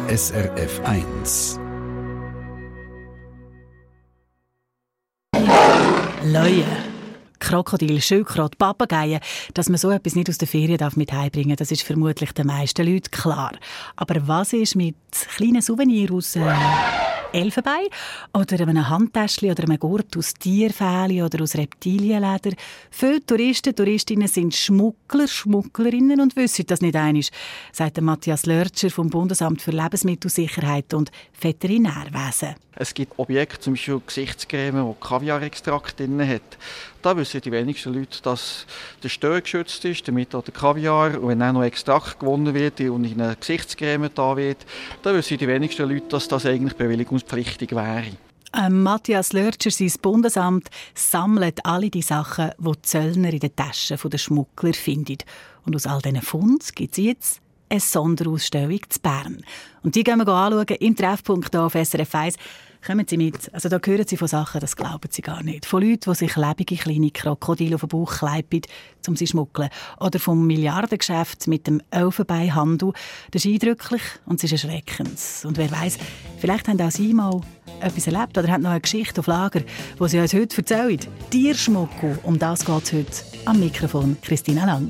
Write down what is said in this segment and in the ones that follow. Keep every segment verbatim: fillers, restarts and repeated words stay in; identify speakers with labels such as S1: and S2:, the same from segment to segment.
S1: S R F eins.
S2: Leue, Krokodil, Schildkröte, Papageien, dass man so etwas nicht aus der Ferien mit heimbringen darf, das ist vermutlich den meisten Leuten klar. Aber was ist mit kleinen Souvenirs aus äh, Elfenbein oder einem Handtäschchen oder einem Gurt aus Tierfellen oder aus Reptilienleder? Viele Touristen, Touristinnen sind Schmuggler, Schmugglerinnen und wissen das nicht einmal, sagt Matthias Lörtscher vom Bundesamt für Lebensmittelsicherheit und Veterinärwesen.
S3: Es gibt Objekte, zum Beispiel Gesichtscreme, die Kaviarextrakt drin hat. Da wissen die wenigsten Leute, dass der Stör geschützt ist, damit auch der Kaviar, und wenn auch noch Extrakt gewonnen wird und in einer Gesichtscreme da wird, da wissen die wenigsten Leute, dass das eigentlich bewilligungspflichtig wäre.
S2: Ähm, Matthias Lörtscher, sein Bundesamt, sammelt alle die Sachen, die die Zöllner in den Taschen der Schmuggler finden. Und aus all diesen Funden gibt es jetzt eine Sonderausstellung zu Bern. Und die gehen wir anschauen im Treffpunkt hier auf S R F eins. Kommen Sie mit. Also da hören Sie von Sachen, das glauben Sie gar nicht. Von Leuten, die sich lebende kleine Krokodile auf den Bauch kleipen, um sie zu schmuggeln. Oder vom Milliardengeschäft mit dem Elfenbeinhandel. Das ist eindrücklich und es ist erschreckend. Und wer weiss, vielleicht haben auch Sie mal etwas erlebt oder haben noch eine Geschichte auf Lager, die Sie uns heute erzählen. Tierschmuggel, um das geht es heute. Am Mikrofon Christina Lang.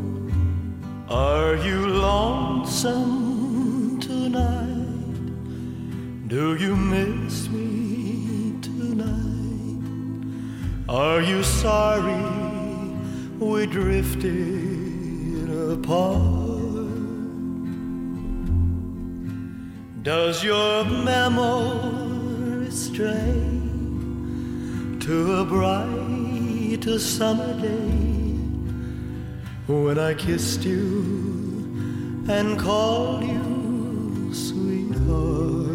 S4: Are you lonesome tonight? Are you sorry we drifted apart? Does your memory stray to a bright summer day when I kissed you and called you sweetheart?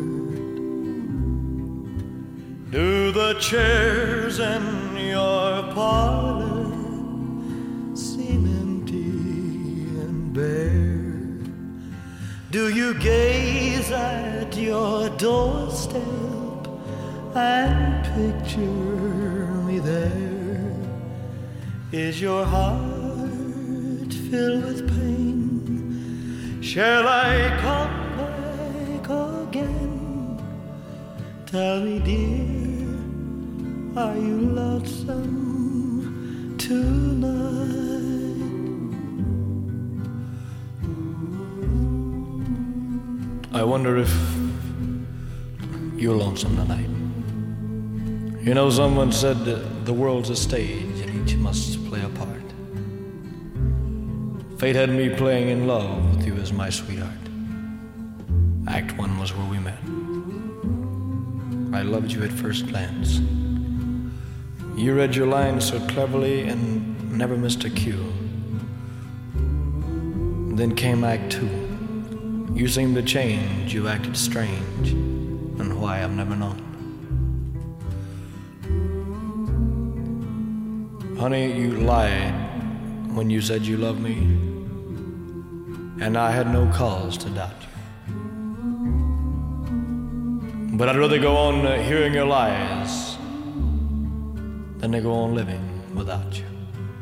S4: Do the chairs in your parlor seem empty and bare? Do you gaze at your doorstep and picture me there? Is your heart filled with pain? Shall I come back again? Tell me, dear, are you lonesome tonight? I wonder if you're lonesome tonight. You know, someone said that the world's a stage and each must play a part. Fate had me playing in love with you as my sweetheart. Act one was where we met. I loved you at first glance. You read your lines so cleverly and never missed a cue. Then came Act two. You seemed to change, you acted strange, and why I've never known. Honey, you lied when you said you loved me, and I had no cause to doubt you. But I'd rather go on uh, hearing your lies than to go on living without you.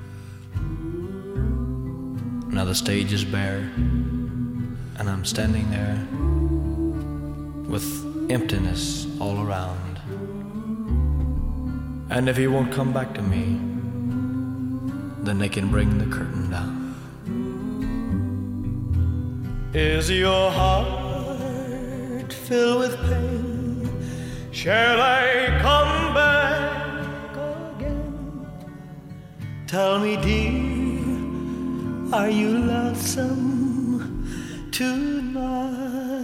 S4: Now the stage is bare, and I'm standing there with emptiness all around. And if he won't come back to me, then they can bring the curtain down. Is your heart filled with pain? Shall I come back again? Tell me, dear, are you lonesome tonight?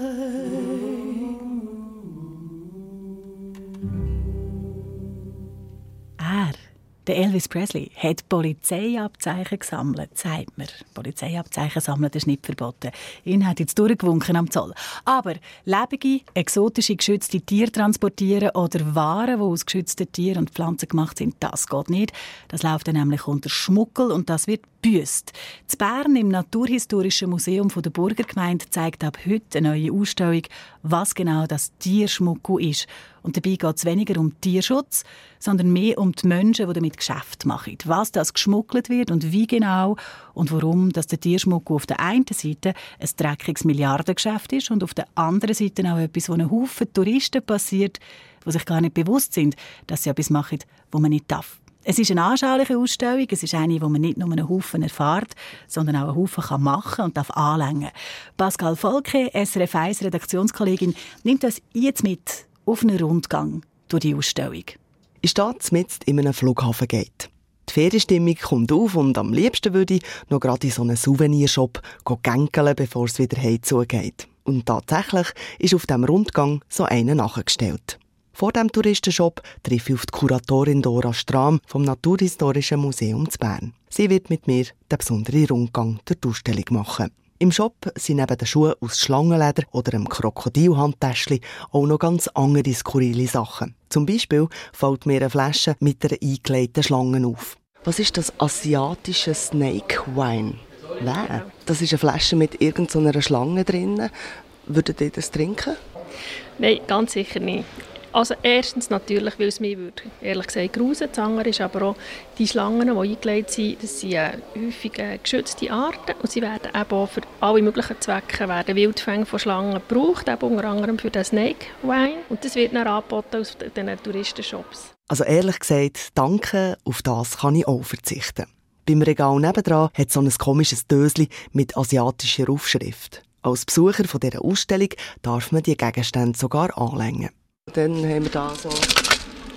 S2: Er, der Elvis Presley, hat Polizeiabzeichen gesammelt, sagt man. Polizeiabzeichen sammeln, das ist nicht verboten. Ihn hat jetzt durchgewunken am Zoll. Aber lebendige, exotische, geschützte Tiere transportieren oder Waren, die aus geschützten Tieren und Pflanzen gemacht sind, das geht nicht. Das läuft dann nämlich unter Schmuggel und das wird büßt. In Bern im Naturhistorischen Museum der Burgergemeinde zeigt ab heute eine neue Ausstellung, was genau das Tierschmuggel ist. Und dabei geht es weniger um Tierschutz, sondern mehr um die Menschen, die damit Geschäft machen. Was das geschmuggelt wird und wie genau und warum dass der Tierschmuggel auf der einen Seite ein dreckiges Milliardengeschäft ist und auf der anderen Seite auch etwas, wo einen Haufen Touristen passiert, die sich gar nicht bewusst sind, dass sie etwas machen, was man nicht darf. Es ist eine anschauliche Ausstellung, es ist eine, wo man nicht nur einen Haufen erfährt, sondern auch einen Haufen machen kann und darf anlängen. Pascal Volke, S R F eins Redaktionskollegin, nimmt das jetzt mit auf einen Rundgang durch die Ausstellung.
S5: Ich stehe mitten in einem Flughafengate. Die Ferienstimmung kommt auf und am liebsten würde ich noch gerade in so einen Souvenirshop gänkeln, bevor es wieder heimzugeht. Und tatsächlich ist auf diesem Rundgang so einer nachgestellt. Vor diesem Touristenshop treffe ich auf die Kuratorin Dora Stram vom Naturhistorischen Museum zu Bern. Sie wird mit mir den besonderen Rundgang durch die Ausstellung machen. Im Shop sind neben den Schuhen aus Schlangenleder oder einem Krokodilhandtäschchen auch noch ganz andere skurrile Sachen. Zum Beispiel fällt mir eine Flasche mit einer eingelegten Schlange auf. Was ist das asiatische Snake Wine? Nein, das ist eine Flasche mit irgendeiner Schlange drin. Würdet ihr das trinken?
S6: Nein, ganz sicher nicht. Also erstens natürlich, weil es mich würde, ehrlich gesagt grusen. Das andere ist aber auch, die Schlangen, die eingelegt sind, das sind äh, häufig äh, geschützte Arten und sie werden eben auch für alle möglichen Zwecke werden Wildfänge von Schlangen gebraucht, eben unter anderem für den Snake Wine. Und das wird dann angeboten aus diesen Touristenshops.
S5: Also ehrlich gesagt, danke, auf das kann ich auch verzichten. Beim Regal nebendran hat so ein komisches Döschen mit asiatischer Aufschrift. Als Besucher von dieser Ausstellung darf man die Gegenstände sogar anlängen. Dann haben wir da so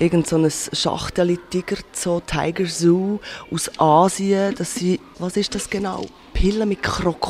S5: irgend so ein Schachtel-Tiger, so Tiger Zoo aus Asien. Das sind, was ist das genau? Pillen mit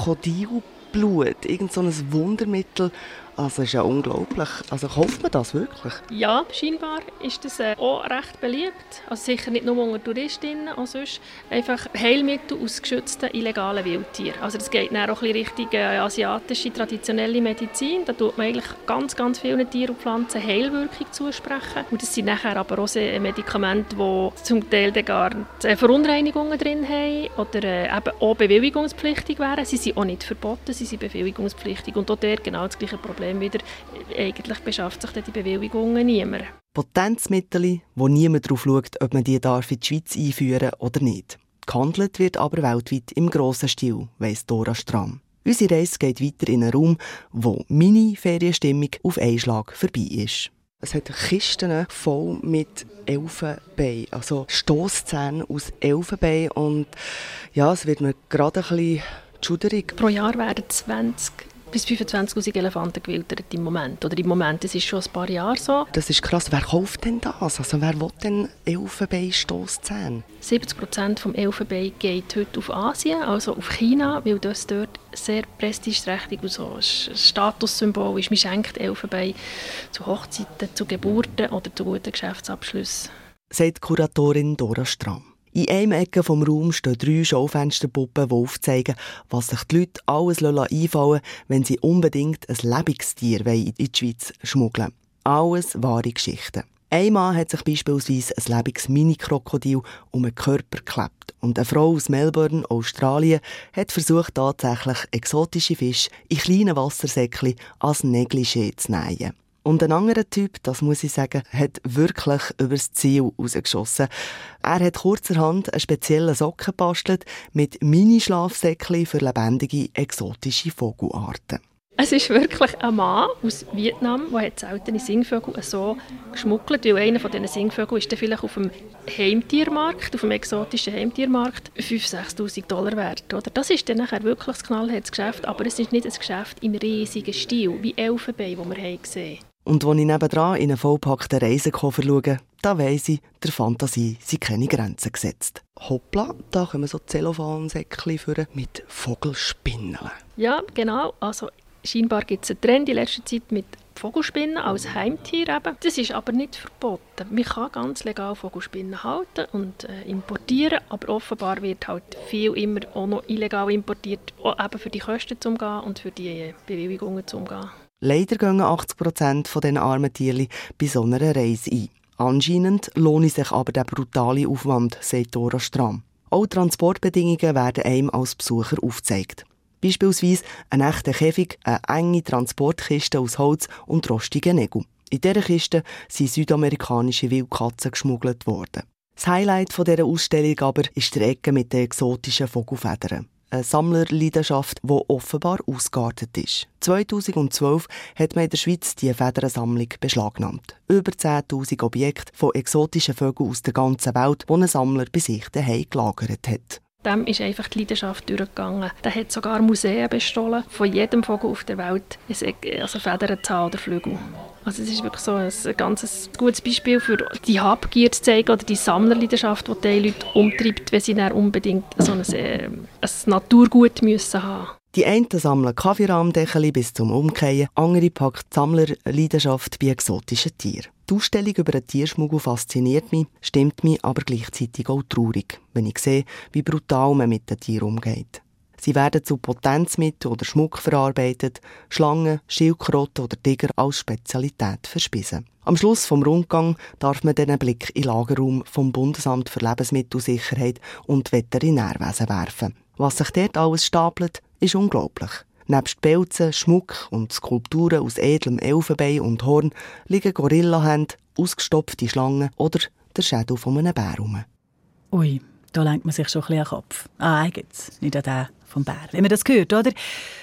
S5: Krokodilblut, irgend so ein Wundermittel. Also, das ist ja unglaublich. Also, kauft man das wirklich?
S6: Ja, scheinbar ist das äh, auch recht beliebt. Also sicher nicht nur unter Touristinnen, auch sonst einfach Heilmittel aus geschützten illegalen Wildtieren. Also das geht dann auch ein bisschen Richtung äh, asiatische, traditionelle Medizin. Da tut man eigentlich ganz, ganz vielen Tieren und Pflanzen Heilwirkung zusprechen. Und das sind nachher aber auch Medikamente, die zum Teil gar äh, Verunreinigungen drin haben oder äh, eben auch bewilligungspflichtig wären. Sie sind auch nicht verboten, sie sind bewilligungspflichtig. Und auch dort genau das gleiche Problem wieder. Eigentlich beschafft sich die Bewilligungen niemand.
S5: Potenzmittel, wo niemand darauf schaut, ob man die darf in die Schweiz einführen oder nicht. Gehandelt wird aber weltweit im grossen Stil, weiss Dora Strahm. Unsere Reise geht weiter in einen Raum, wo Mini-Ferienstimmung auf einen Schlag vorbei ist. Es hat Kisten voll mit Elfenbein, also Stosszähne aus Elfenbein. Und ja, es wird mir gerade ein bisschen schuderig.
S6: Pro Jahr werden zwanzig bis fünfundzwanzigtausend Elefanten gewildert im Moment. Oder im Moment, das ist schon ein paar Jahre so.
S5: Das ist krass. Wer kauft denn das? Also wer will denn Elfenbein-Stosszähne?
S6: siebzig Prozent des Elfenbein geht heute auf Asien, also auf China, weil das dort sehr prestigeträchtig und so ein Statussymbol ist. Man schenkt Elfenbein zu Hochzeiten, zu Geburten oder zu guten Geschäftsabschlüssen.
S5: Sagt Kuratorin Dora Strahm. In einer Ecke des Raums stehen drei Schaufensterpuppen, die aufzeigen, was sich die Leute alles einfallen lassen, wenn sie unbedingt ein Lebendtier in die Schweiz schmuggeln. Alles wahre Geschichten. Ein Mann hat sich beispielsweise ein lebendiges Mini-Krokodil um den Körper geklebt. Und eine Frau aus Melbourne, Australien, hat versucht, tatsächlich exotische Fische in kleinen Wassersäckchen als Negligé zu nähen. Und ein anderer Typ, das muss ich sagen, hat wirklich übers Ziel rausgeschossen. Er hat kurzerhand einen speziellen Socken gebastelt mit Mini-Schlafsäckchen für lebendige, exotische Vogelarten.
S6: Es ist wirklich ein Mann aus Vietnam, der seltene Singvögel so geschmuggelt, weil einer von diesen Singvögeln ist dann vielleicht auf dem Heimtiermarkt, auf dem exotischen Heimtiermarkt, fünftausend bis sechstausend Dollar wert. Oder? Das ist dann nachher wirklich ein knallhartes Geschäft, aber es ist nicht ein Geschäft im riesigen Stil, wie Elfenbein, das wir gesehen haben.
S5: Und als ich nebendran in einen vollpackten Reisekoffer schaue, da weiss ich, der Fantasie sind keine Grenzen gesetzt. Hoppla, da kommen so Zellophansäckchen für mit Vogelspinnen.
S6: Ja, genau. Also scheinbar gibt es einen Trend in letzter Zeit mit Vogelspinnen als Heimtier. Eben. Das ist aber nicht verboten. Man kann ganz legal Vogelspinnen halten und äh, importieren, aber offenbar wird halt viel immer auch noch illegal importiert, auch eben für die Kosten zu umgehen und für die äh, Bewilligungen zu umgehen.
S5: Leider gehen achtzig Prozent von diesen armen Tieren bei so einer Reise ein. Anscheinend lohnt sich aber der brutale Aufwand, sagt Dora Strahm. Auch Transportbedingungen werden einem als Besucher aufgezeigt. Beispielsweise ein echter Käfig, eine enge Transportkiste aus Holz und rostigen Nägeln. In dieser Kiste sind südamerikanische Wildkatzen geschmuggelt worden. Das Highlight dieser Ausstellung aber ist die Ecke mit den exotischen Vogelfedern. Eine Sammlerleidenschaft, die offenbar ausgeartet ist. zweitausendzwölf hat man in der Schweiz die Federnsammlung beschlagnahmt. Über zehntausend Objekte von exotischen Vögeln aus der ganzen Welt, die ein Sammler bei sich daheim gelagert hat.
S6: Dem ist einfach die Leidenschaft durchgegangen. Der hat sogar Museen bestohlen, von jedem Vogel auf der Welt, also Federn zu haben oder Flügel. Also es ist wirklich so ein ganz gutes Beispiel für die Habgier zu zeigen oder die Sammlerleidenschaft, die die Leute umtreibt, wenn sie dann unbedingt so ein, äh, ein Naturgut müssen haben.
S5: Die einen sammeln Kaffeerahmdeckel bis zum Umkehren, andere packt die Sammlerleidenschaft bei exotischen Tieren. Die Ausstellung über den Tierschmuggel fasziniert mich, stimmt mich aber gleichzeitig auch traurig, wenn ich sehe, wie brutal man mit den Tieren umgeht. Sie werden zu Potenzmitteln oder Schmuck verarbeitet, Schlangen, Schildkröten oder Tiger als Spezialität verspissen. Am Schluss vom Rundgang darf man den Blick in den Lagerraum vom Bundesamt für Lebensmittelsicherheit und Veterinärwesen werfen. Was sich dort alles stapelt, ist unglaublich. Nebst Pelzen, Schmuck und Skulpturen aus edlem Elfenbein und Horn liegen Gorillahände, ausgestopfte Schlangen oder der Schädel von einem Bär herum.
S2: Ui, da lenkt man sich schon ein bisschen an den Kopf. Ah, eigentlich nicht an den vom Bär. Wenn man das hört, oder?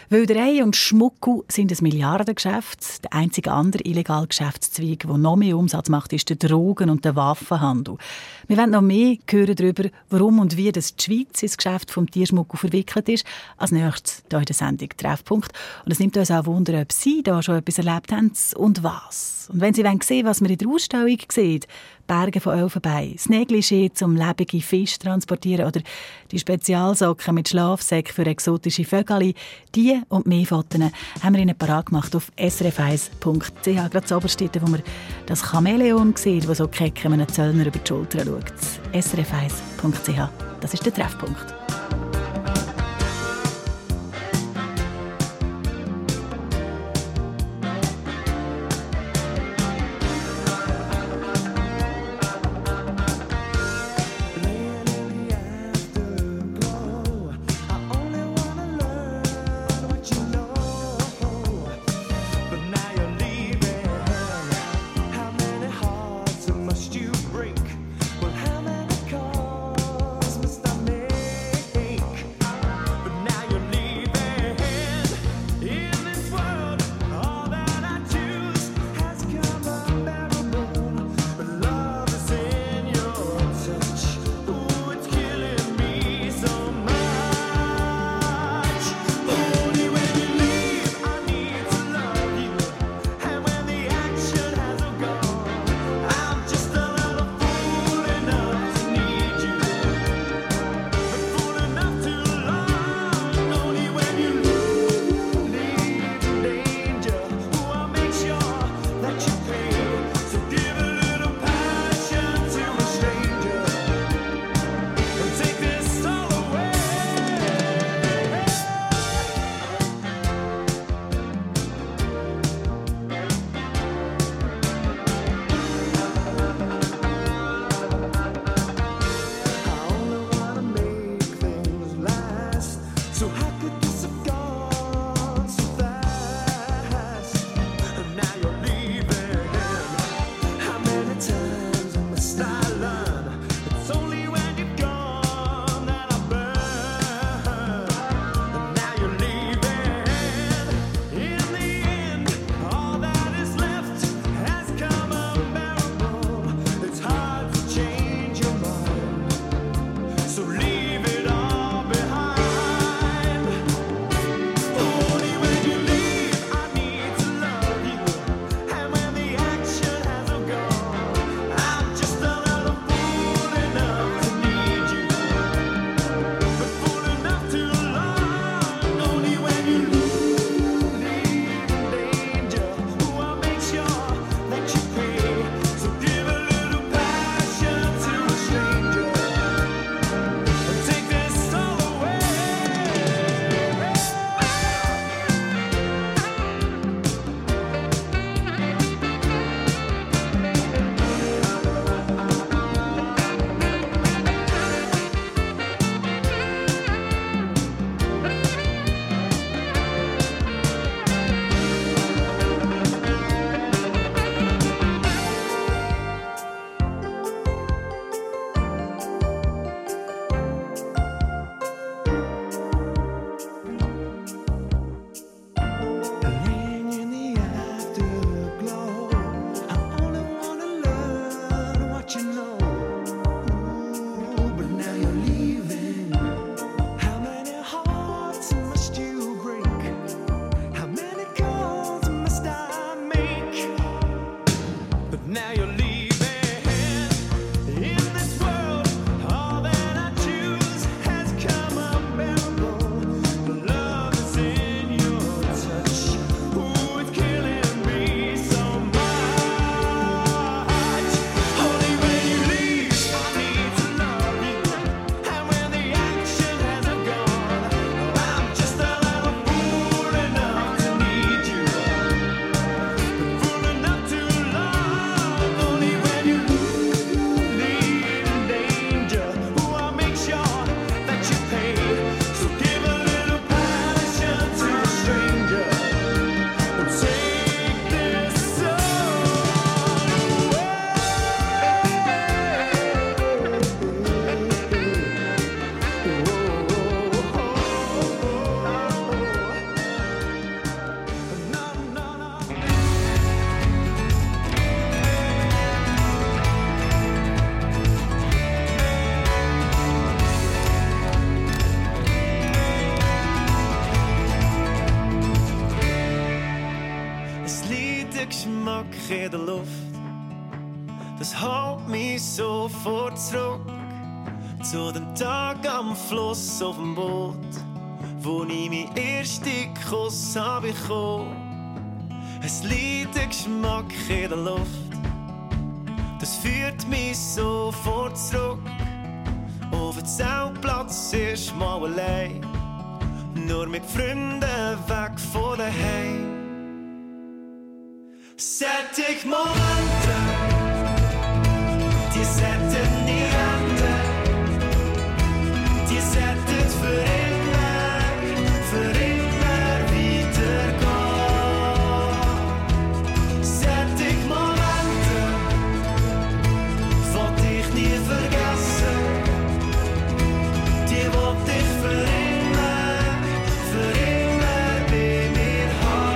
S2: Wilderei und Schmuggel sind ein Milliardengeschäft. Der einzige andere illegale Geschäftszweig, der noch mehr Umsatz macht, ist der Drogen- und der Waffenhandel. Wir wollen noch mehr hören darüber, warum und wie das die Schweiz ins Geschäft vom Tierschmuggel verwickelt ist. Als nächstes hier in der Sendung «Treffpunkt». Und es nimmt uns auch Wunder, ob Sie da schon etwas erlebt haben und was. Und wenn Sie sehen wollen, was man in der Ausstellung sieht, Berge von Elfenbein, das Negligé zum lebenden Fisch transportieren oder die Spezialsocken mit Schlafsäcken für exotische Vögel, die und mehr Fotos haben wir Ihnen parat gemacht auf s r f eins punkt c h. Gerade zu Oberstetten, wo man das Chamäleon sieht, das so keck einem Zöllner über die Schulter schaut. s r f eins punkt c h, das ist der Treffpunkt.
S7: Must you break? Well, how many calls must I make? Es liegt der Geschmack in der Luft, das hält mich sofort zurück zu dem Tag am Fluss auf dem Boot, wo ich meinen ersten Kuss habe bekommen. Es liegt der Geschmack in der Luft, das führt mich sofort zurück auf den Zeltplatz, erst mal allein, nur mit Freunden weg von daheim. Sättig Momente, die sollten nie enden, die sollten für immer, für immer weitergehen. Sättig Momente, wollte ich nie vergessen, die wollte ich für immer, für immer bei mir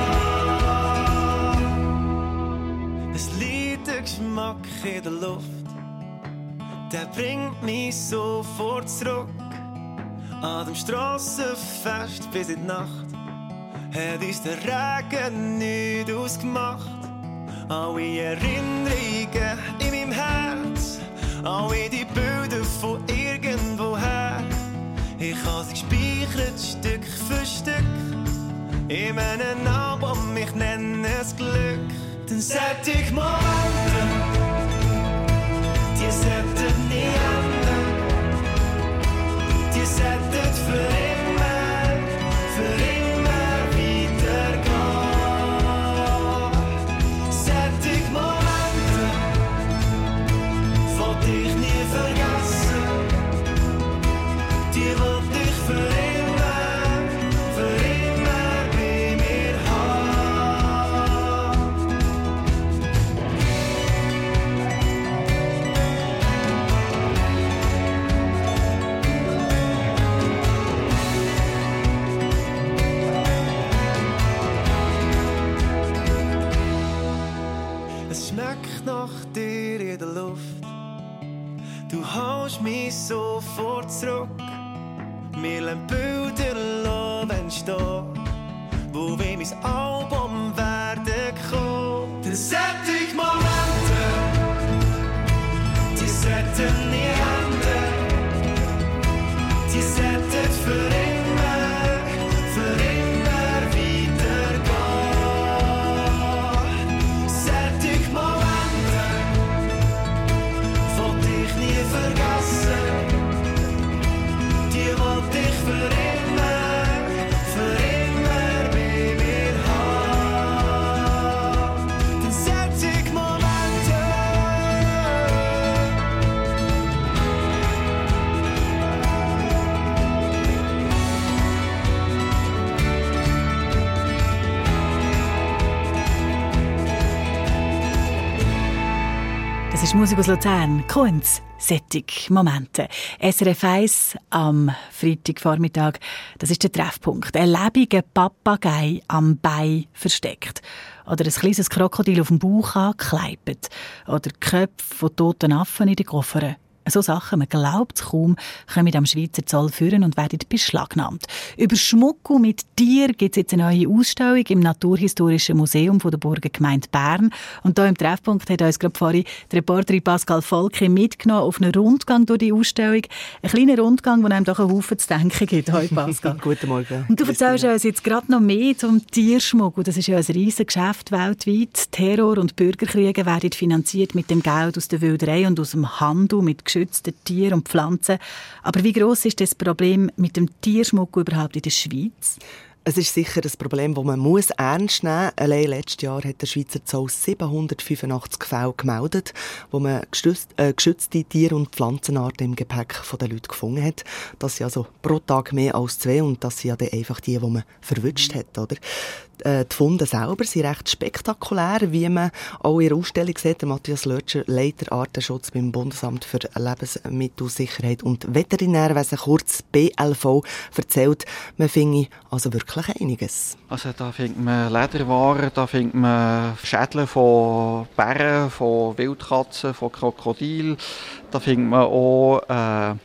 S7: haben. Es liegt der Geschmack in der Luft, der bringt mich sofort zurück an dem Strassenfest bis in die Nacht. Hat uns der Regen nicht ausgemacht. Alle Erinnerungen in meinem Herz, alle die Bilder von irgendwoher. Ich habe sie gespeichert, Stück für Stück, in meinem Album, ich nenne es Glück. Dann sag ich Momente, die sollten nie enden, die sollten für immer, für immer weitergehen. Sättig Momente, wollte ich nie vergessen, die wollte ich für immer, für immer bei mir haben. Es schmeckt nach dir in der Luft, du holst mich sofort zurück. Wir lassen Bilder entstehen, wo wir mein Album werden kommen. Dann sättig Momente, die sollten nie enden, die sollten für immer, für immer weitergehen. Sättig Momente, wollte ich nie vergessen, die wollte ich für immer, für immer bei mir haben. Dann sättig Momente.
S2: Das ist Musik aus Luzern. Kunz, sättig Momente. S R F eins am Freitagvormittag. Das ist der Treffpunkt. Ein lebendiger Papagei am Bein versteckt. Oder ein kleines Krokodil auf dem Bauch angekleibt. Oder Köpfe von toten Affen in den Koffern. So Sachen, man glaubt es kaum, kommen am Schweizer Zoll führen und werden beschlagnahmt. Über Schmuck mit Tier gibt es jetzt eine neue Ausstellung im Naturhistorischen Museum von der Burgergemeinde Bern. Und hier im Treffpunkt hat uns gerade vorhin die Reporterin Pascal Volke mitgenommen auf einen Rundgang durch die Ausstellung. Ein kleiner Rundgang, der einem doch einen Haufen zu denken gibt. Hallo Pascal.
S5: Guten Morgen.
S2: Und du erzählst uns jetzt gerade noch mehr zum Tierschmuck. Und das ist ja ein riesiges Geschäft weltweit. Terror und Bürgerkriege werden finanziert mit dem Geld aus der Wilderei und aus dem Handel mit geschützten Tieren und Pflanzen. Aber wie gross ist das Problem mit dem Tierschmuck überhaupt in der Schweiz?
S5: Es ist sicher ein Problem, das man muss ernst nehmen muss. Allein letztes Jahr hat der Schweizer Zoll siebenhundertfünfundachtzig Fälle gemeldet, wo man geschützte, äh, geschützte Tier- und Pflanzenarten im Gepäck der Leute gefunden hat. Das sind also pro Tag mehr als zwei und das sind ja dann einfach die, die man verwünscht hat, oder? Äh, die Funde selber sind recht spektakulär, wie man auch in der Ausstellung sieht. Der Matthias Lötscher, Leiter Artenschutz beim Bundesamt für Lebensmittelsicherheit und Veterinärwesen, kurz B L V, erzählt, man finde also wirklich einiges.
S3: Also da findet man Lederwaren, da findet man Schädel von Bären, von Wildkatzen, von Krokodilen. Da findet man auch äh,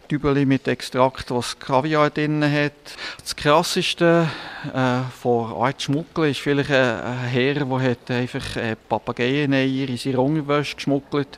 S3: Tübeli mit Extrakt, das Kaviar drin hat. Das Krasseste äh, von Art Schmuggel ist vielleicht ein, ein Herr, der hat einfach äh, Papageieneier in seine Unterwäsche geschmuggelt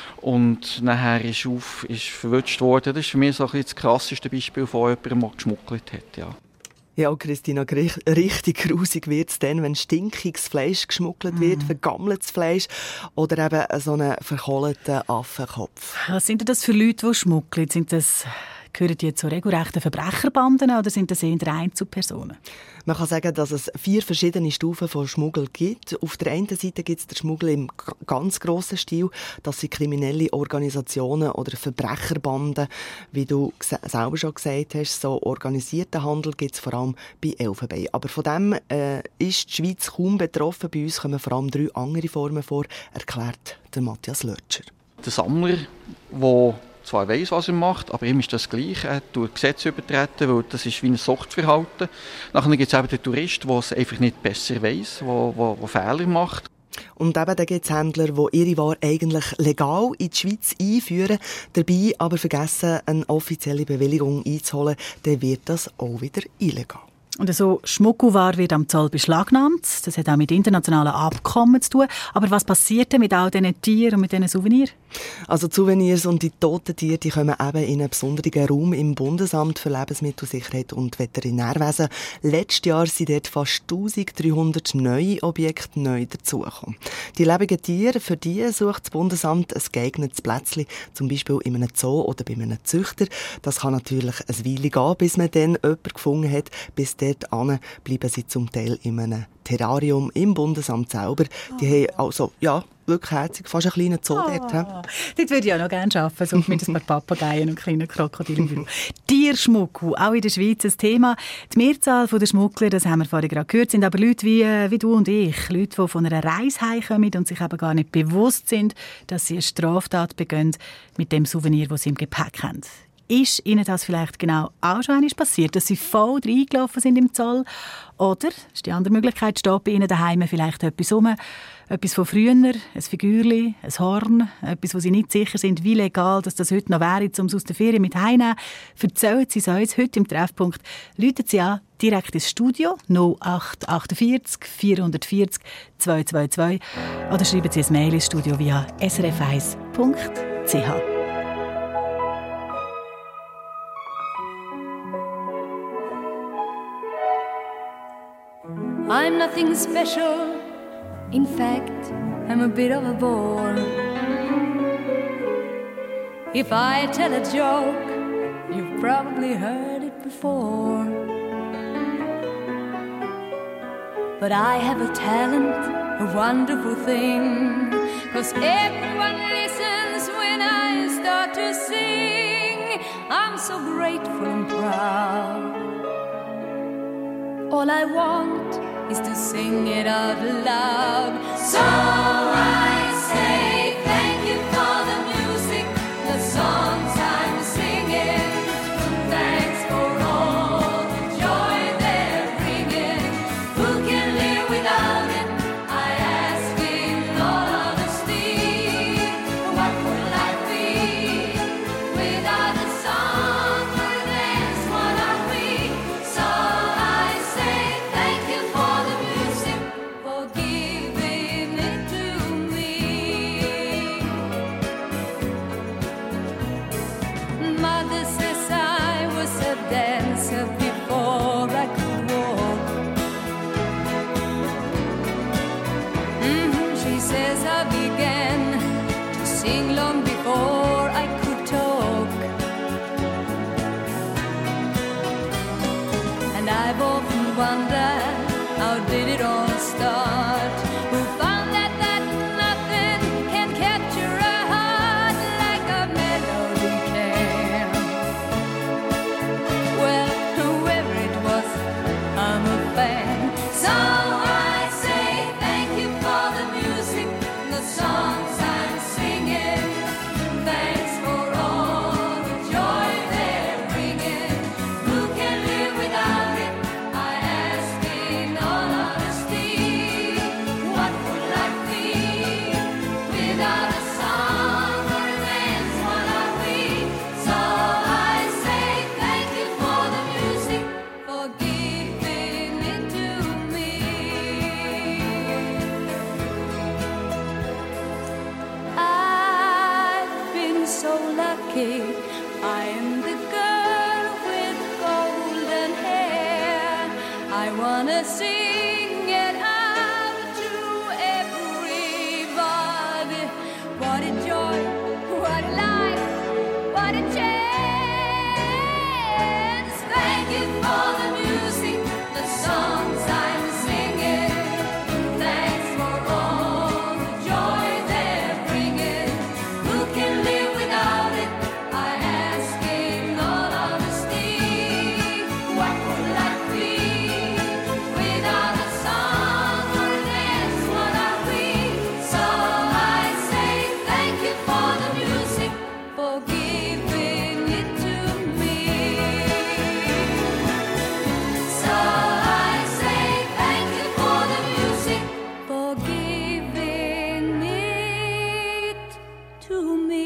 S3: und nachher ist, auf, ist verwutscht worden. Das ist für mich so ein bisschen das krasseste Beispiel von jemandem, der geschmuggelt hat. Ja.
S5: Ja, Christina, richtig grusig wird es dann, wenn stinkiges Fleisch geschmuggelt mm. wird, vergammeltes Fleisch oder eben so einen verkohlten Affenkopf.
S2: Was sind das für Leute, die schmuggeln? Sind das, gehören die zu regelrechten Verbrecherbanden oder sind das eher Einzelpersonen?
S5: Man kann sagen, dass es vier verschiedene Stufen von Schmuggel gibt. Auf der einen Seite gibt es den Schmuggel im ganz grossen Stil. Das sind kriminelle Organisationen oder Verbrecherbanden. Wie du selber schon gesagt hast, so organisierten Handel gibt es vor allem bei Elfenbein. Aber von dem äh, ist die Schweiz kaum betroffen. Bei uns kommen vor allem drei andere Formen vor, erklärt der Matthias Lötscher.
S3: Der Sammler, der zwar weiss, was er macht, aber ihm ist das gleich. Er tut Gesetze übertreten, weil das ist wie ein Suchtverhalten. Nachher gibt es eben den Tourist, der es einfach nicht besser weiss, der Fehler macht.
S5: Und eben, da gibt es Händler, die ihre Ware eigentlich legal in die Schweiz einführen, dabei aber vergessen, eine offizielle Bewilligung einzuholen, dann wird das auch wieder illegal.
S2: Und so Schmuggelware wird am Zoll beschlagnahmt. Das hat auch mit internationalen Abkommen zu tun. Aber was passiert denn mit all diesen Tieren und mit diesen Souvenirs?
S5: Also die Souvenirs und die toten Tiere, die kommen eben in einen besonderen Raum im Bundesamt für Lebensmittelsicherheit und Veterinärwesen. Letztes Jahr sind dort fast eintausenddreihundert neue Objekte neu dazugekommen. Die lebenden Tiere, für die sucht das Bundesamt ein geeignetes Plätzchen, zum Beispiel in einem Zoo oder bei einem Züchter. Das kann natürlich eine Weile gehen, bis man dann jemanden gefunden hat. Bis dort an bleiben sie zum Teil in einem Terrarium im Bundesamt selber. Die oh. haben also, ja, wirklich herzig, fast einen kleinen Zoo oh. dort. He?
S2: Dort würde ich auch noch gerne arbeiten, so mit ein paar Papageien und kleinen Krokodilen. Tierschmuggel, auch in der Schweiz ein Thema. Die Mehrzahl der Schmuggler, das haben wir vorhin gerade gehört, sind aber Leute wie, wie du und ich. Leute, die von einer Reise heimkommen und sich eben gar nicht bewusst sind, dass sie eine Straftat begehen mit dem Souvenir, das sie im Gepäck haben. Ist Ihnen das vielleicht genau auch schon einmal passiert, dass Sie voll reingelaufen sind im Zoll? Oder, das ist die andere Möglichkeit, steht bei Ihnen daheim vielleicht etwas rum, etwas von früher, ein Figürchen, ein Horn, etwas, wo Sie nicht sicher sind, wie legal dass das heute noch wäre, um es aus der Ferien mit heimzunehmen. Erzählen Sie es uns heute im Treffpunkt. Rufen Sie an, direkt ins Studio, null acht achtundvierzig vierhundertvierzig zweihundertzweiundzwanzig oder schreiben Sie ein Mail ins Studio via s r f eins punkt c h.
S8: I'm nothing special, in fact, I'm a bit of a bore. If I tell a joke, you've probably heard it before. But I have a talent, a wonderful thing, 'cause everyone listens when I start to sing. I'm so grateful and proud. All I want is to sing it out loud. So I say thank you for the music, the songs I'm singing. Thanks for all the joy they're bringing. Who can live without it? I ask in all honesty. What would life be without a song or a dance? What are we? So I say thank you for the music, for giving it to me. Mother says I was a dancer before I could walk. Mhm, she says I began to sing long before I could talk. And I've often wondered, how did it all start? Who found that, that nothing can capture a heart like a melody can? Well, whoever it was, I'm a fan. So I say thank you for the music, the songs I'm singing. key. I am the girl with golden hair. I wanna sing it out to everybody. What a joy, what a life, what a chance. Thank you for the music, the songs I'm singing. Thanks for all the joy they're bringing. Who can live without it? I ask in all honesty. What would life be without a song or a dance? What are we? So I say thank you for the music, for giving it to me. So I say thank you for the music, for giving it to me.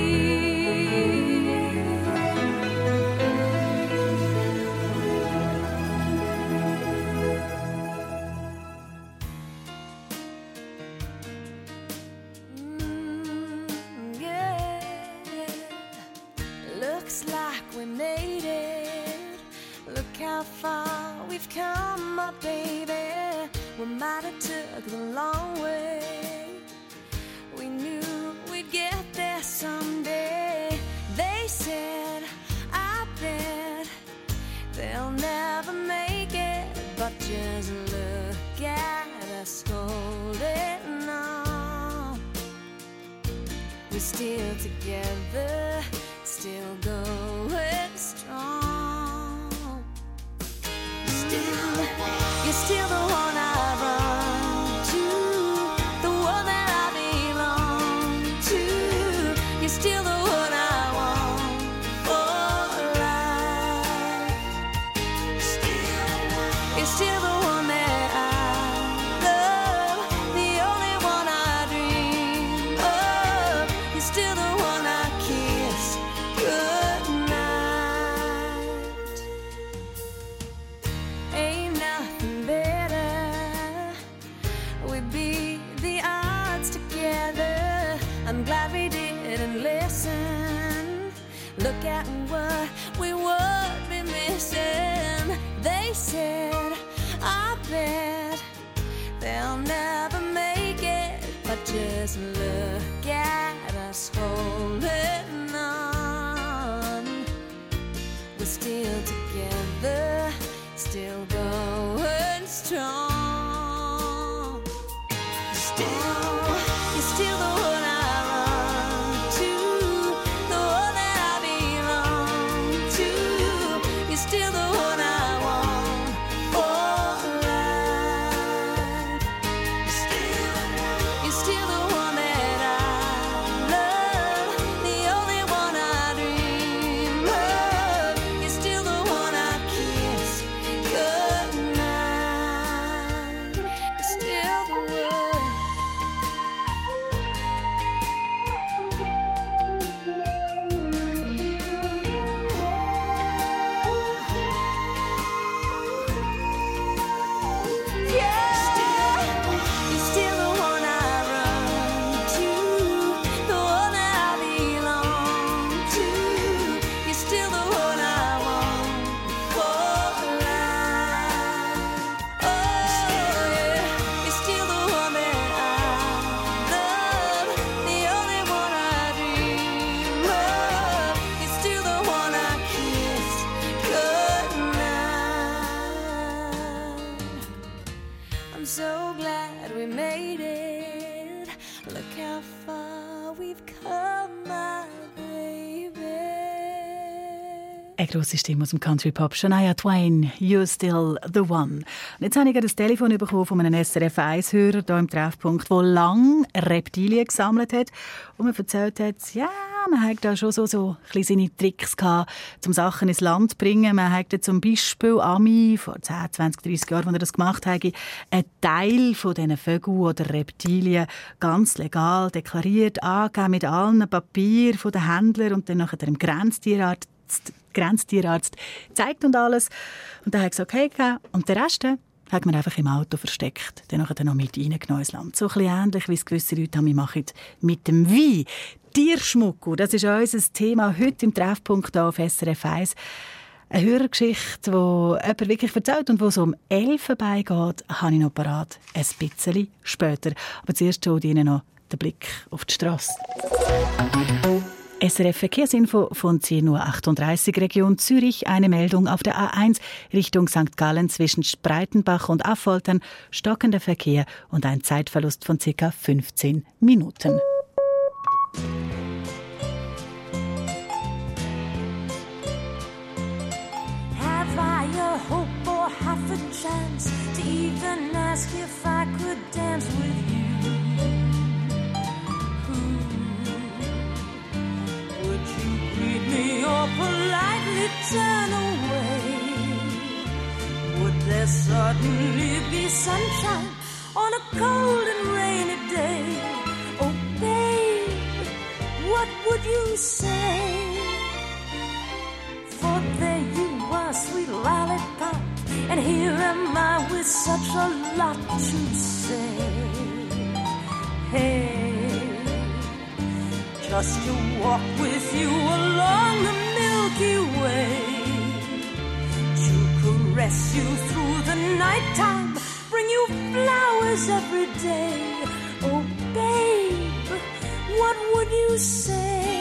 S8: Mm, yeah. Looks like we made it. Look how far we've come, my baby. We might have took the long way. We knew we'd get there someday. They said, I bet they'll never make it, but just look at us holding on. We're still together, still going strong. Still, you're still the one I run to, the one that I belong to. You're still the one I want for life. Still, you're still the one that I love, the only one I dream of. You're still the one I kiss goodnight. Ain't nothing better. We beat the odds together. I'm glad we didn't listen. Look at what we would be missing. They said, I bet they'll never make it, but just look at us holding on. We're still together, still going strong. Still, you're still the one I run to, the one that I belong to. You're still the one I want for life. Still, you're still the one that I love, the only one I dream of. You're still the one I kiss goodnight. You're still the one. Yeah, you're still the one I run to, the one that I belong to. You're still the one I want for life. Oh yeah, you're still the one that I love, the only one I dream of. You're still the one I kiss goodnight. I'm so glad we made it. Look how far we've come, my baby.
S2: Eine grosse Stimme aus dem Country-Pop, Shania Twain, «You're still the one». Und jetzt habe ich gerade ein Telefon bekommen von einem S R F eins Hörer hier im Treffpunkt, der lange Reptilien gesammelt hat und mir erzählt hat, ja, man hat da schon so, so ein seine Tricks gehabt, um Sachen ins Land zu bringen. Man hat zum Beispiel Ami, vor zehn, zwanzig, dreissig Jahren, als er das gemacht hat, einen Teil von diesen Vögeln oder Reptilien ganz legal deklariert, angegeben mit allen Papieren von den Händlern und dann nachher dem Grenztierarzt Grenztierarzt zeigt und alles. Und dann hat er gesagt, okay, und den Rest hat man einfach im Auto versteckt, dann nachher noch mit reingenommen ins Land. So ein bisschen ähnlich, wie es gewisse Leute machen mit dem Wein. Tierschmuck, das ist unser Thema heute im Treffpunkt hier auf S R F eins. Eine Hörergeschichte, die jemand wirklich erzählt und wo es um Elfenbein geht, habe ich noch parat. Ein bisschen später. Aber zuerst schaut Ihnen noch der Blick auf die Strasse. S R F Verkehrsinfo von zehn Uhr achtunddreißig, Region Zürich. Eine Meldung auf der A eins Richtung Sankt Gallen zwischen Spreitenbach und Affoltern. Stockender Verkehr und ein Zeitverlust von ca. fünfzehn Minuten.
S9: Half a chance to even ask if I could dance with you. Would you greet me or politely turn away? Would there suddenly be sunshine on a cold and rainy day? Oh babe, what would you say? For there you are, sweet lollipop, and here am I with such a lot to say. Hey, just to walk with you along the Milky Way, to caress you through the nighttime, bring you flowers every day. Oh babe, what would you say?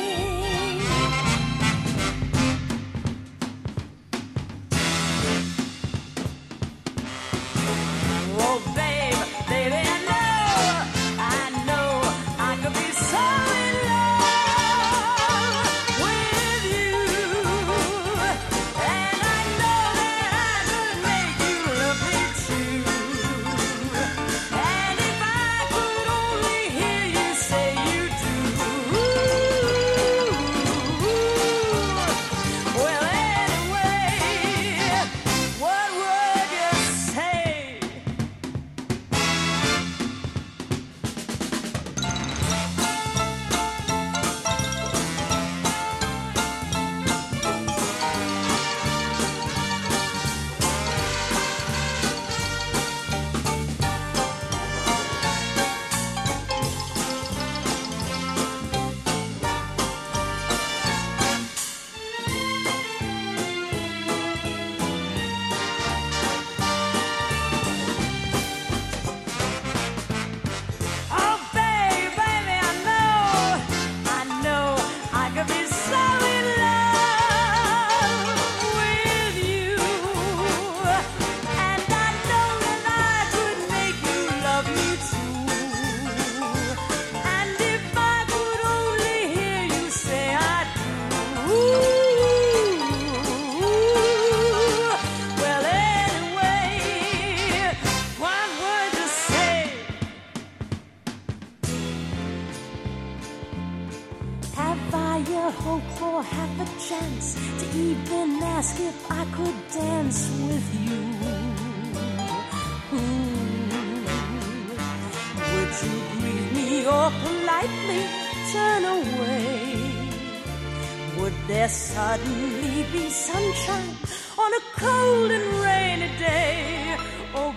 S9: Suddenly be sunshine on a cold and rainy day. Oh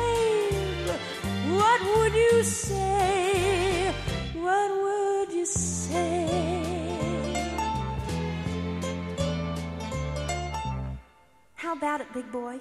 S9: babe, what would you say? What would you say? How about it, big boy?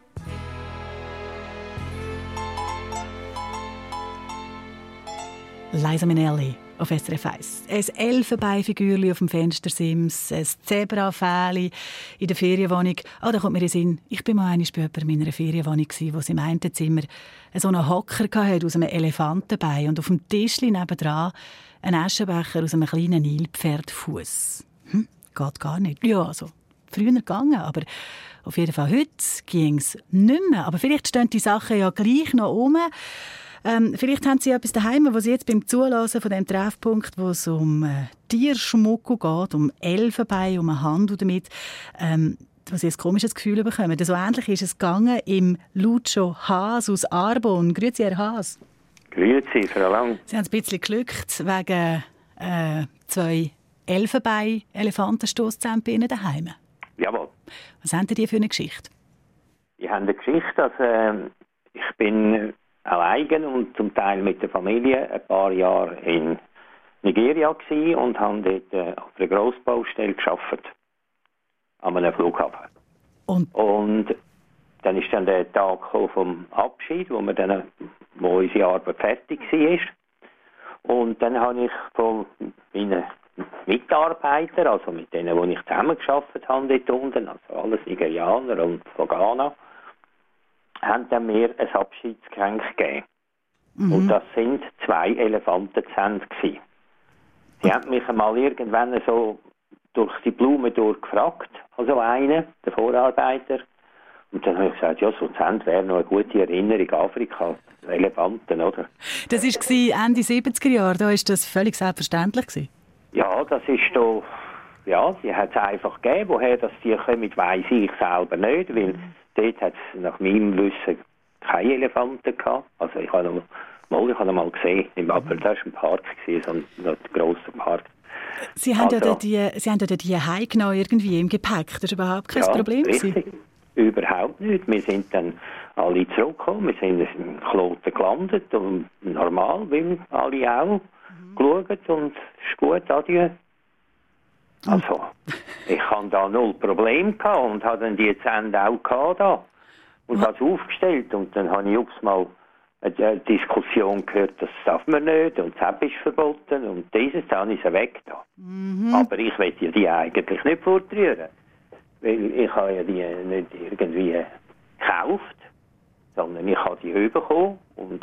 S2: Liza Minnelli auf S R F eins. Ein Elfenbeinfigürchen auf dem Fenstersims, ein Zebrafähli in der Ferienwohnung. Oh, da kommt mir in den Sinn, ich war mal einmal bei jemandem in einer Ferienwohnung, wo sie im einen Zimmer so einen Hocker hatte aus einem Elefantenbein und auf dem Tischchen nebendran einen Aschenbecher aus einem kleinen Nilpferdfuss. Hm, geht gar nicht. Ja, also früher gegangen, aber auf jeden Fall heute ging es nicht mehr. Aber vielleicht stehen die Sachen ja gleich noch rum. Ähm, vielleicht haben Sie etwas daheim, wo Sie jetzt beim Zuhören von dem Treffpunkt, wo es um äh, Tierschmuck geht, um Elfenbein, um eine Handel damit, ähm, wo Sie ein komisches Gefühl bekommen. So ähnlich ist es gegangen im Lucio Haas aus Arbon. Grüezi, Herr Haas.
S10: Grüezi, Frau Lang.
S2: Sie haben ein bisschen geglückt wegen äh, zwei Elfenbein-Elefantenstosszähne bei Ihnen daheim.
S10: Jawohl.
S2: Was haben die für eine Geschichte?
S10: Ich habe eine Geschichte, dass äh, ich bin allein und zum Teil mit der Familie ein paar Jahre in Nigeria und habe dort äh, auf einer Grossbaustelle gearbeitet. An einem Flughafen.
S2: Und?
S10: Und dann ist dann der Tag vom Abschied, wo, wir dann, wo unsere Arbeit fertig war. Und dann habe ich von meinen Mitarbeitern, also mit denen, die ich zusammengearbeitet habe dort unten, also alles Nigerianer und von Ghana, haben dann mir ein Abschiedsgeschenk gegeben. Mhm. Und das sind zwei Elefantenzähne gewesen. Sie haben mich einmal irgendwann so durch die Blumen durchgefragt, also einer, der Vorarbeiter. Und dann habe ich gesagt, ja, so Zähne wäre noch eine gute Erinnerung, Afrika, Elefanten, oder?
S2: Das war Ende siebziger Jahre, da war das völlig selbstverständlich gewesen.
S10: Ja, das ist doch, ja, die hat es einfach gegeben. Woher das die kommen, weiss ich selber nicht, weil dort hat es nach meinem Wissen keine Elefanten gehabt. Also ich habe noch mal, ich habe noch mal gesehen, aber das war ein Park, so ein, ein grosser Park.
S2: Sie haben,
S10: also,
S2: ja die, Sie haben ja die heimgenommen irgendwie im Gepäck, das war überhaupt kein
S10: ja,
S2: Problem.
S10: Richtig. Überhaupt nicht. Wir sind dann alle zurückgekommen, wir sind in Kloten gelandet und normal, weil alle auch mhm. geschaut und es ist gut, adieu. Also, ich hatte da null Probleme gehabt und hatte dann die Zähne auch gehabt da und habe es aufgestellt und dann habe ich ups mal eine Diskussion gehört, das darf man nicht und das ist verboten und dieses, da habe ich sie weg da. Mhm. Aber ich will ja die eigentlich nicht fortrühren, weil ich habe ja die nicht irgendwie gekauft, sondern ich habe die bekommen und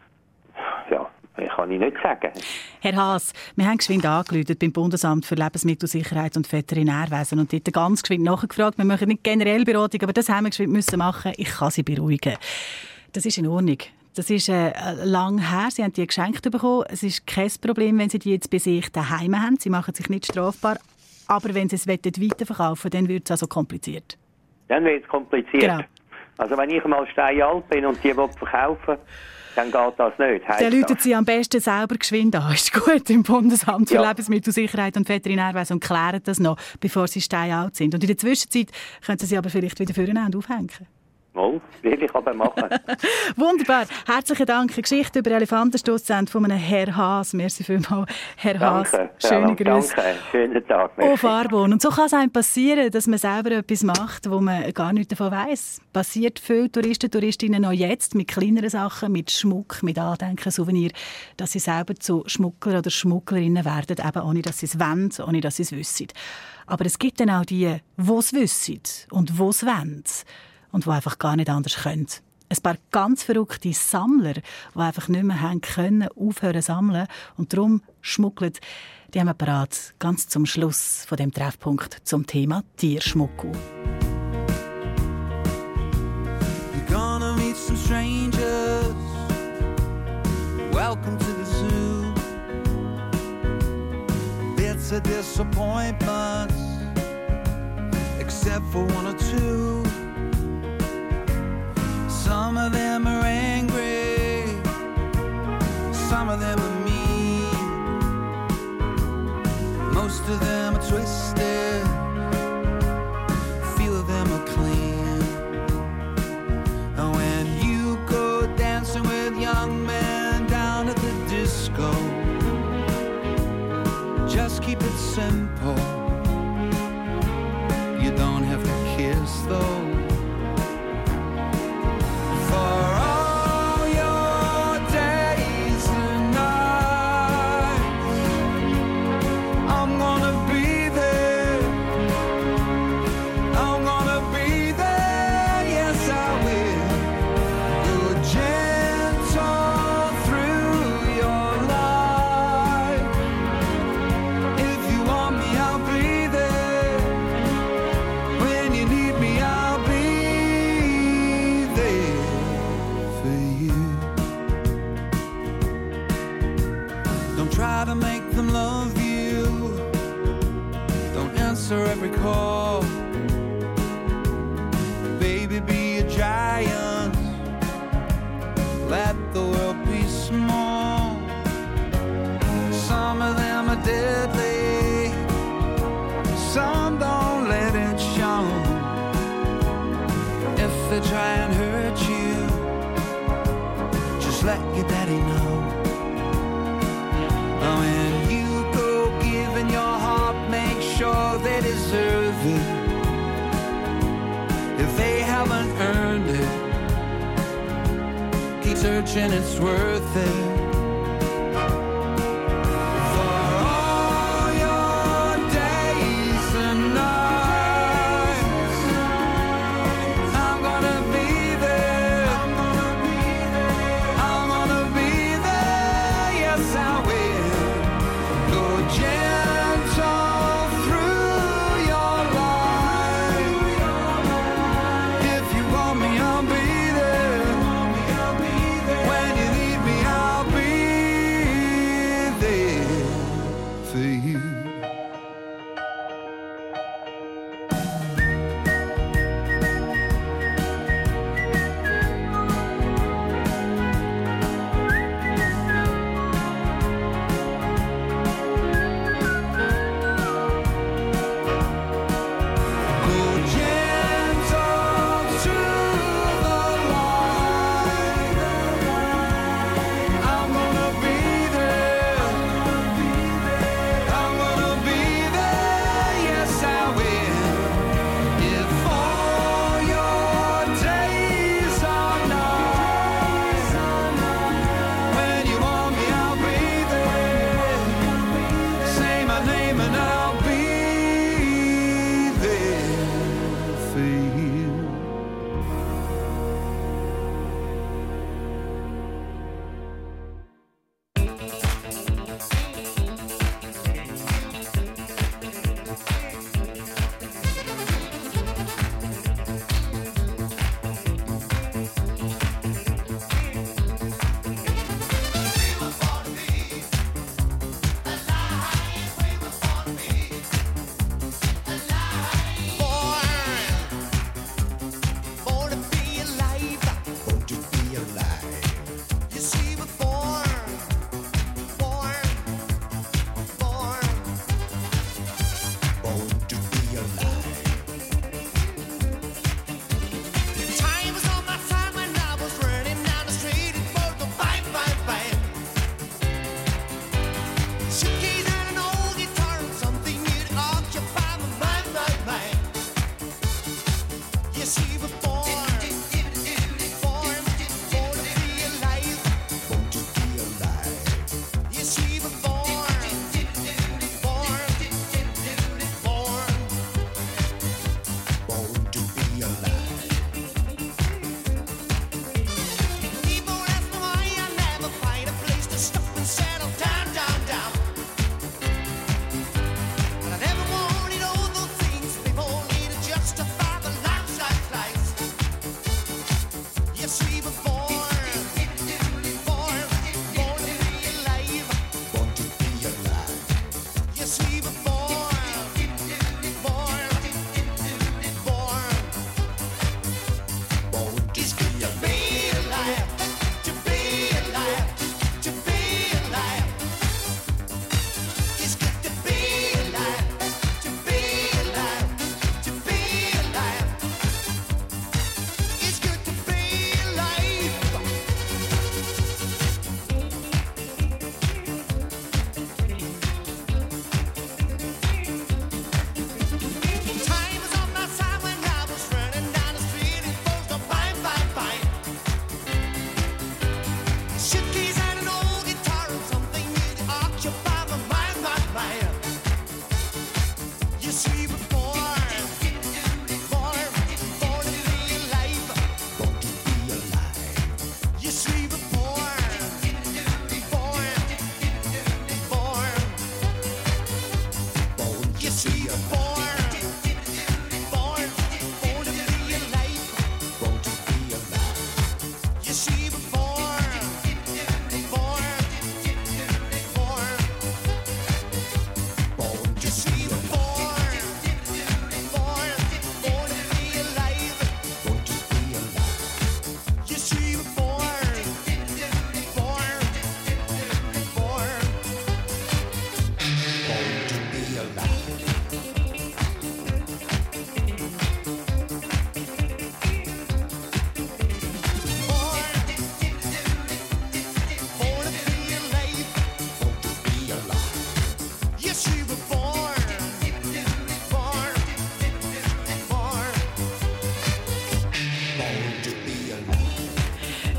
S10: ja, ich kann ich nicht sagen.
S2: Herr Haas, wir haben geschwind angerufen beim Bundesamt für Lebensmittelsicherheit und Veterinärwesen und dort ganz geschwind nachgefragt. Wir machen nicht generell Beratung, aber das haben wir geschwind müssen machen. Ich kann Sie beruhigen. Das ist in Ordnung. Das ist äh, lang her. Sie haben die geschenkt bekommen. Es ist kein Problem, wenn Sie die jetzt bei sich daheim haben. Sie machen sich nicht strafbar. Aber wenn Sie es weiterverkaufen wollen, dann wird es also kompliziert.
S10: Dann wird es kompliziert. Genau. Also wenn ich mal steinalt bin und die verkaufen will, dann geht das nicht.
S2: Dann rufen Sie am besten selber geschwind an. Ist gut, im Bundesamt für ja. Lebensmittelsicherheit und Veterinärwesen und klären das noch, bevor Sie steinalt sind. Und in der Zwischenzeit können Sie sie aber vielleicht wieder vorne und aufhängen.
S10: Oh, will ich aber machen.
S2: Wunderbar. Herzlichen Dank. Eine Geschichte über Elefantenstosszähne von einem Herr Haas. Merci vielmals, Herr Haas.
S10: Danke.
S2: Schöne
S10: ja,
S2: Grüße.
S10: Danke. Schönen Tag. Merci.
S2: Auf Arbon. Und so kann es einem passieren, dass man selber etwas macht, wo man gar nichts davon weiss. Passiert viel Touristen, Touristinnen noch jetzt mit kleineren Sachen, mit Schmuck, mit Andenken, Souvenir, dass sie selber zu Schmuggler oder Schmugglerinnen werden, eben ohne dass sie es wollen, ohne dass sie es wissen. Aber es gibt dann auch die, die es wissen und die es wollen. Und die einfach gar nicht anders können. Ein paar ganz verrückte Sammler, die einfach nicht mehr haben können, aufhören zu sammeln und darum schmuggeln, die haben wir parat, ganz zum Schluss von dem Treffpunkt zum Thema Tierschmuggel.
S11: You're gonna meet some strangers. Welcome to the zoo. Bits of disappointments, except for one or two. Some of them are angry, some of them are mean, most of them are twisted, few of them are clean. And when you go dancing with young men down at the disco, just keep it simple, you don't have to kiss though. Every call, baby, be a giant. Let the world be small. Some of them are deadly, some don't let it show. If they try and hurt you, just let your daddy know. When you search and it's worth it. When you need me, I'll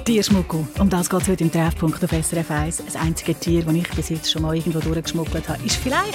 S2: Tierschmuggel. Um das geht es heute im Treffpunkt auf S R F eins. Das einzige Tier, das ich bis jetzt schon mal irgendwo durchgeschmuggelt habe, ist vielleicht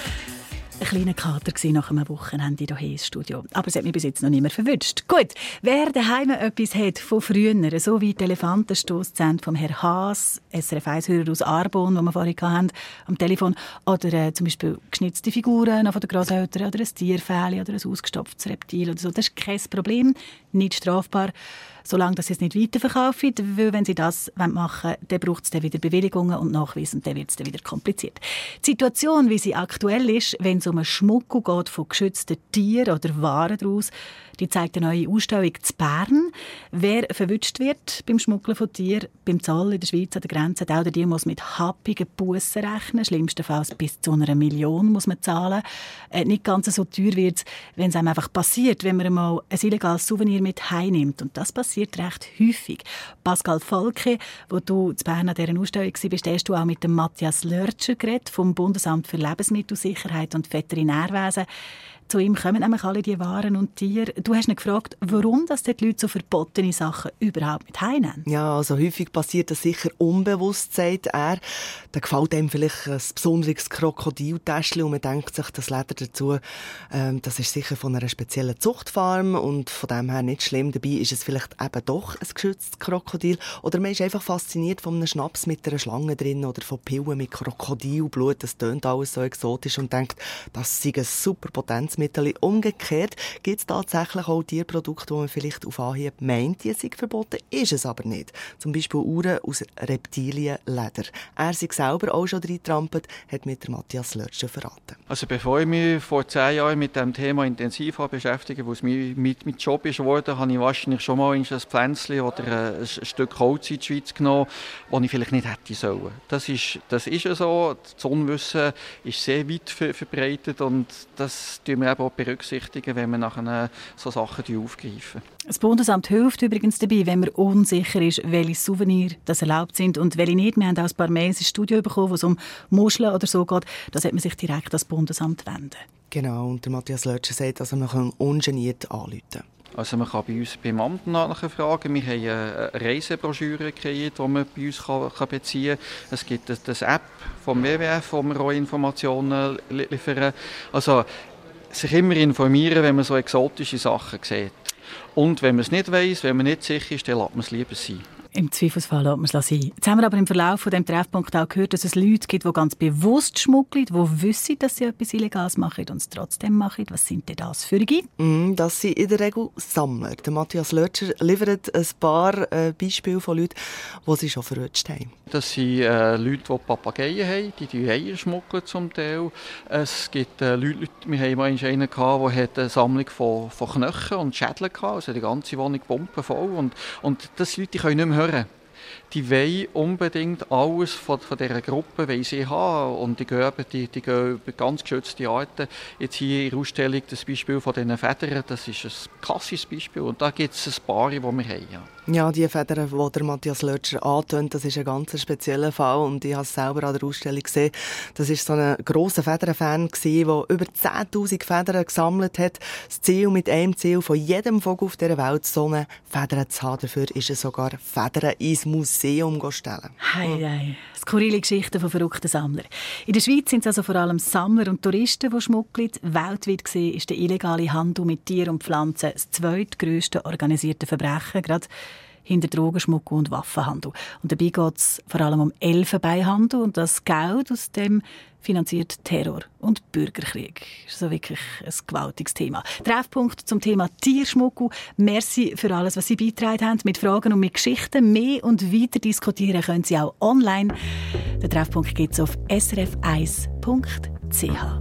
S2: ein kleiner Kater nach einem Wochenende hier ins Studio. Aber es hat mich bis jetzt noch nicht mehr verwünscht. Gut, wer daheim etwas hat von früher, so wie die Elefantenstosszene vom Herrn Haas, S R F eins-Hörer aus Arbon, den wir vorhin hatten, am Telefon, oder äh, zum Beispiel geschnitzte Figuren von den Grosseltern, oder ein Tierfähli oder ein ausgestopftes Reptil oder so, das ist kein Problem, nicht strafbar, solange sie es nicht weiterverkaufen, weil wenn sie das machen wollen, dann braucht es dann wieder Bewilligungen und Nachweis und dann wird es dann wieder kompliziert. Die Situation, wie sie aktuell ist, wenn es um einen Schmuggel geht von geschützten Tieren oder Waren daraus, die zeigt eine neue Ausstellung zu Bern. Wer verwünscht wird beim Schmuggeln von Tieren, beim Zoll in der Schweiz an der Grenze, auch der muss mit happigen Bussen rechnen. Schlimmstenfalls bis zu einer Million muss man zahlen. Äh, nicht ganz so teuer wird es, wenn es einem einfach passiert, wenn man mal ein illegales Souvenir mit heimnimmt. Und das passiert recht häufig. Pascal Volke, wo du zu Bern an dieser Ausstellung warst, hast du auch mit dem Matthias Lörtscher geredet, vom Bundesamt für Lebensmittelsicherheit und Veterinärwesen. Zu ihm kommen nämlich alle die Waren und Tiere. Du hast ihn gefragt, warum dass die Leute so verbotene Sachen überhaupt mit heimnehmen.
S5: Ja, also häufig passiert das sicher unbewusst, sagt er. Da gefällt einem vielleicht ein besonderes Krokodiltäschchen und man denkt sich, das Leder dazu, ähm, das ist sicher von einer speziellen Zuchtfarm und von dem her nicht schlimm. Dabei ist es vielleicht eben doch ein geschütztes Krokodil. Oder man ist einfach fasziniert von einem Schnaps mit einer Schlange drin oder von Pillen mit Krokodilblut. Das tönt alles so exotisch und denkt, das sei ein super Potenzmittel. Umgekehrt gibt es tatsächlich auch Tierprodukte, die man vielleicht auf Anhieb meint, die sind verboten, ist es aber nicht. Zum Beispiel Uhren aus Reptilienleder. Er sich selber auch schon reintrampelt, hat mit Matthias Lörtscher verraten.
S3: Also bevor ich mich vor zehn Jahren mit dem Thema intensiv beschäftige, wo es mein, mein, mein Job ist geworden, habe ich wahrscheinlich schon mal ein Pflänzchen oder ein Stück Holz in die Schweiz genommen, das ich vielleicht nicht hätte sollen. Das ist, das ist ja so. Das Unwissen ist sehr weit verbreitet und das tun wir eben auch berücksichtigen, wenn wir nachher so Sachen aufgreifen.
S2: Das Bundesamt hilft übrigens dabei, wenn man unsicher ist, welche Souvenirs das erlaubt sind und welche nicht. Wir haben auch ein paar Mails ins Studio bekommen, wo es um Muscheln oder so geht. Da sollte man sich direkt an das Bundesamt wenden.
S5: Genau, und der Matthias Lörtscher sagt, dass man ungeniert anrufen kann.
S3: Also man kann bei uns beim Amt nachfragen. Wir haben eine Reisebroschüre kreiert, die man bei uns beziehen kann. Es gibt eine App vom W W F, wo wir auch Informationen liefern. Also sich immer informieren, wenn man so exotische Sachen sieht. Und wenn man es nicht weiss, wenn man nicht sicher ist, dann lässt man es lieber sein.
S2: Im Zweifelsfall lässt man es sein. Jetzt haben wir aber im Verlauf von diesem Treffpunkt auch gehört, dass es Leute gibt, die ganz bewusst schmuggeln, die wissen, dass sie etwas Illegales machen und es trotzdem machen. Was sind denn das für die?
S5: Mm, das sind in der Regel Sammler. Der Matthias Lörtscher liefert ein paar äh, Beispiele von Leuten, die sie schon verrutscht haben.
S3: Das sind äh, Leute, die Papageien haben, die die Eier schmuggeln zum Teil. Es gibt äh, Leute, wir haben mal einen gehabt, der eine Sammlung von, von Knochen und Schädeln hatte, also die ganze Wohnung pumpenvoll. Und, und das Leute, die können nicht mehr hören. Die wollen unbedingt alles von, von dieser Gruppe wollen sie haben. Und die gehen, die, die gehen über ganz geschützte Arten. Jetzt hier in der Ausstellung das Beispiel von diesen Federn, das ist ein klassisches Beispiel. Und da gibt es ein paar, die wir haben. Ja.
S5: Ja, die Federn, die der Matthias Lörtscher antönt, das ist ein ganz spezieller Fall. Und ich habe es selber an der Ausstellung gesehen. Das war so ein grosser Federnfan, der über zehntausend Federn gesammelt hat. Das Ziel mit einem Ziel von jedem Vogel auf dieser Welt, so eine Federn zu haben. Dafür ist er sogar Federn ins Museum stellen.
S2: Hei, hei. Skurrile Geschichten von verrückten Sammlern. In der Schweiz sind es also vor allem Sammler und Touristen, die schmuggeln. Weltweit gesehen ist der illegale Handel mit Tieren und Pflanzen das zweitgrösste organisierte Verbrechen, gerade hinter Drogenschmuggel und Waffenhandel. Und dabei geht es vor allem um Elfenbeinhandel und das Geld aus dem finanziert Terror und Bürgerkrieg. Das ist so wirklich ein gewaltiges Thema. Treffpunkt zum Thema Tierschmuggel. Merci für alles, was Sie beigetragen haben, mit Fragen und mit Geschichten. Mehr und weiter diskutieren können Sie auch online. Den Treffpunkt gibt es auf s r f eins punkt c h.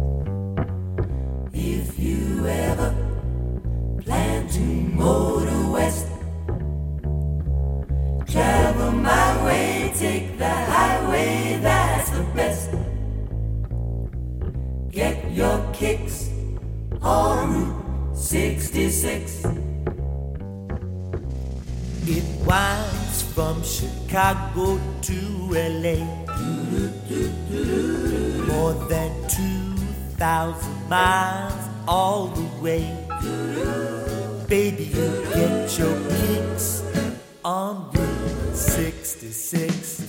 S12: If you ever plan to motor west, travel my way, take the highway, that's the best. Get your kicks on Route sixty-six.
S7: It winds from Chicago to L A. More than two thousand miles all the way. Baby, you get your kicks on Route sixty-six.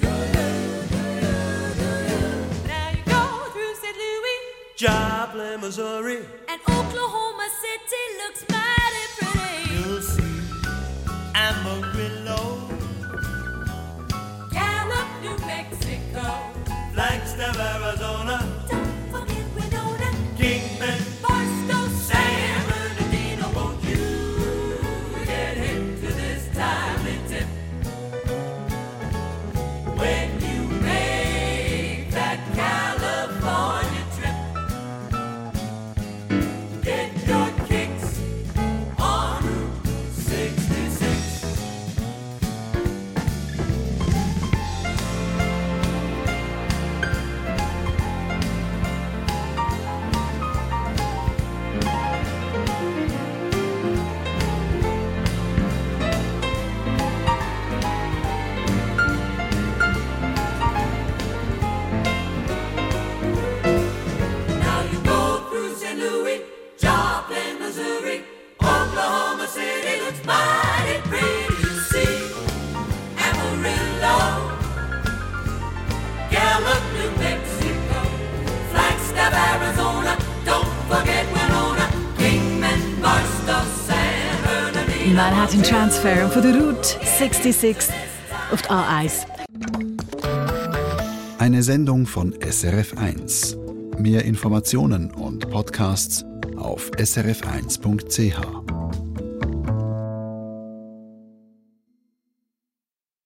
S9: Now you go through Saint Louis,
S7: Joplin, Missouri.
S9: and Oklahoma City looks mighty pretty.
S7: You'll see Amarillo,
S9: Gallup, New Mexico,
S7: Flagstaff, Arizona,
S9: don't forget Winona,
S7: Kingman,
S9: Barstow,
S7: San Bernardino. Won't you get hip to this timely tip when you make that California trip? Get your kicks on Route sixty-six. Now you go through Saint Louis, Joplin, Missouri, Oklahoma City looks mighty pretty. You see Amarillo, Gallup, New Mexico, Flagstaff, Arizona, don't forget Winona, Kingman, Barstow, San Bernardino.
S2: Manhattan Transfer von der Route sechsundsechzig auf die A eins.
S1: Eine Sendung von S R F eins. Mehr Informationen und Podcasts auf s r f eins punkt c h.